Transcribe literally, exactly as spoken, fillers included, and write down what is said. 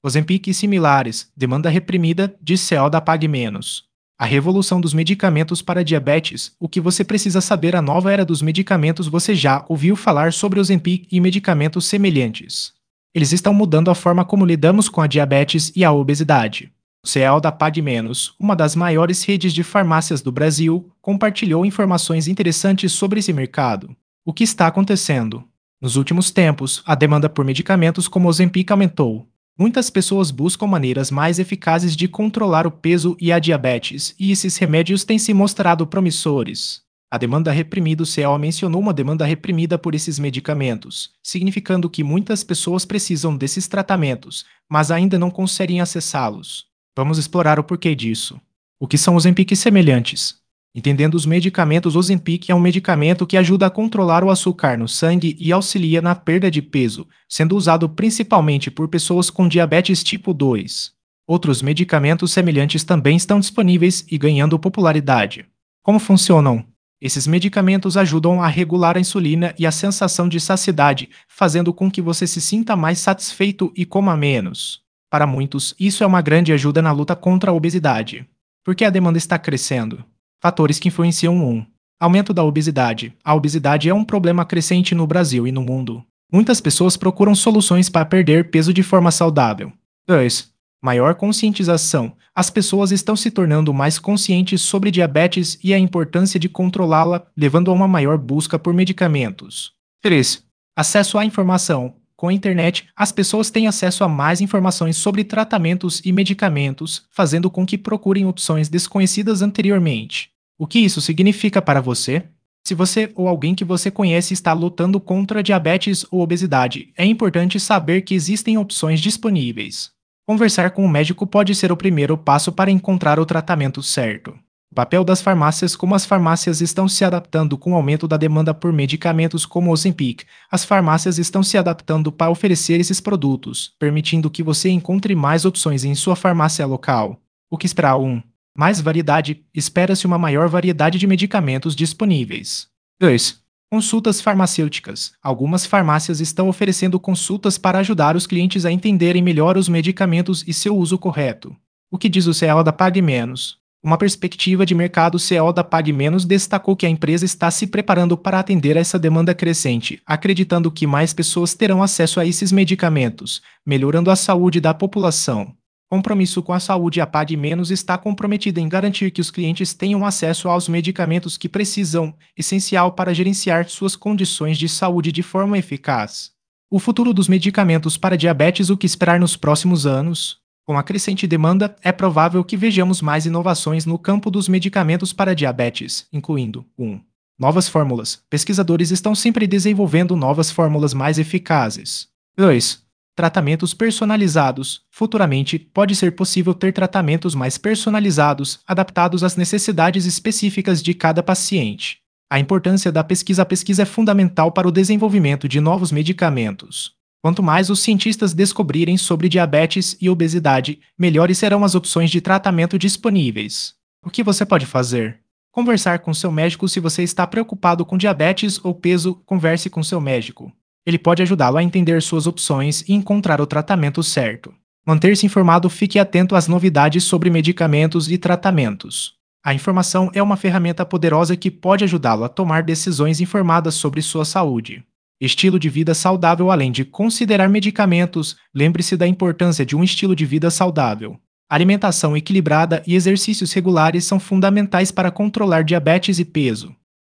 Ozempic e similares, demanda reprimida de C O da Pague Menos. A revolução dos medicamentos para diabetes, o que você precisa saber a nova era dos medicamentos. Você já ouviu falar sobre Ozempic e medicamentos semelhantes. Eles estão mudando a forma como lidamos com a diabetes e a obesidade. O C E O da Pague Menos, uma das maiores redes de farmácias do Brasil, compartilhou informações interessantes sobre esse mercado. O que está acontecendo? Nos últimos tempos, a demanda por medicamentos como Ozempic aumentou. Muitas pessoas buscam maneiras mais eficazes de controlar o peso e a diabetes, e esses remédios têm se mostrado promissores. A demanda reprimida. O C E O mencionou uma demanda reprimida por esses medicamentos, significando que muitas pessoas precisam desses tratamentos, mas ainda não conseguem acessá-los. Vamos explorar o porquê disso. O que são os Ozempic semelhantes? Entendendo os medicamentos, Ozempic é um medicamento que ajuda a controlar o açúcar no sangue e auxilia na perda de peso, sendo usado principalmente por pessoas com diabetes tipo dois. Outros medicamentos semelhantes também estão disponíveis e ganhando popularidade. Como funcionam? Esses medicamentos ajudam a regular a insulina e a sensação de saciedade, fazendo com que você se sinta mais satisfeito e coma menos. Para muitos, isso é uma grande ajuda na luta contra a obesidade. Por que a demanda está crescendo? Fatores que influenciam um. Aumento da obesidade. A obesidade é um problema crescente no Brasil e no mundo. Muitas pessoas procuram soluções para perder peso de forma saudável. dois. Maior conscientização. As pessoas estão se tornando mais conscientes sobre diabetes e a importância de controlá-la, levando a uma maior busca por medicamentos. três. Acesso à informação. Com a internet, as pessoas têm acesso a mais informações sobre tratamentos e medicamentos, fazendo com que procurem opções desconhecidas anteriormente. O que isso significa para você? Se você ou alguém que você conhece está lutando contra diabetes ou obesidade, é importante saber que existem opções disponíveis. Conversar com um médico pode ser o primeiro passo para encontrar o tratamento certo. O papel das farmácias. Como as farmácias estão se adaptando com o aumento da demanda por medicamentos como o Ozempic, as farmácias estão se adaptando para oferecer esses produtos, permitindo que você encontre mais opções em sua farmácia local. O que esperar? um. Mais variedade. Espera-se uma maior variedade de medicamentos disponíveis. dois. Consultas farmacêuticas. Algumas farmácias estão oferecendo consultas para ajudar os clientes a entenderem melhor os medicamentos e seu uso correto. O que diz o C E O da Pague Menos? Uma perspectiva de mercado. O C E O da Pague Menos destacou que a empresa está se preparando para atender essa demanda crescente, acreditando que mais pessoas terão acesso a esses medicamentos, melhorando a saúde da população. Compromisso com a saúde. A Pague Menos está comprometida em garantir que os clientes tenham acesso aos medicamentos que precisam, essencial para gerenciar suas condições de saúde de forma eficaz. O futuro dos medicamentos para diabetes. O que esperar nos próximos anos? Com a crescente demanda, é provável que vejamos mais inovações no campo dos medicamentos para diabetes, incluindo um. Novas fórmulas. Pesquisadores estão sempre desenvolvendo novas fórmulas mais eficazes. dois. Tratamentos personalizados. Futuramente, pode ser possível ter tratamentos mais personalizados, adaptados às necessidades específicas de cada paciente. A importância da pesquisa. A pesquisa é fundamental para o desenvolvimento de novos medicamentos. Quanto mais os cientistas descobrirem sobre diabetes e obesidade, melhores serão as opções de tratamento disponíveis. O que você pode fazer? Conversar com seu médico. Se você está preocupado com diabetes ou peso, converse com seu médico. Ele pode ajudá-lo a entender suas opções e encontrar o tratamento certo. Manter-se informado. Fique atento às novidades sobre medicamentos e tratamentos. A informação é uma ferramenta poderosa que pode ajudá-lo a tomar decisões informadas sobre sua saúde. Estilo de vida saudável. Além de considerar medicamentos, lembre-se da importância de um estilo de vida saudável. Alimentação equilibrada e exercícios regulares são fundamentais para controlar diabetes e peso.